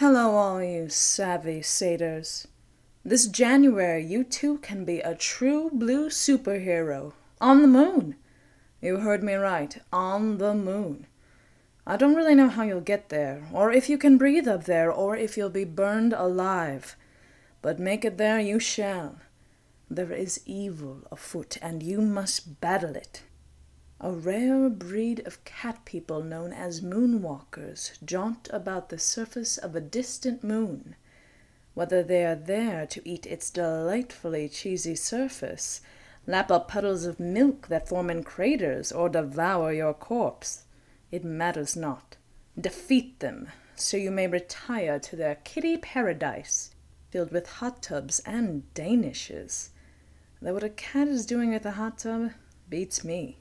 Hello, all you savvy satyrs. This January, you too can be a true blue superhero. On the moon. You heard me right. On the moon. I don't really know how you'll get there, or if you can breathe up there, or if you'll be burned alive. But make it there you shall. There is evil afoot, and you must battle it. A rare breed of cat people known as moonwalkers jaunt about the surface of a distant moon. Whether they are there to eat its delightfully cheesy surface, lap up puddles of milk that form in craters, or devour your corpse, it matters not. Defeat them, so you may retire to their kitty paradise, filled with hot tubs and danishes. Though what a cat is doing with a hot tub beats me.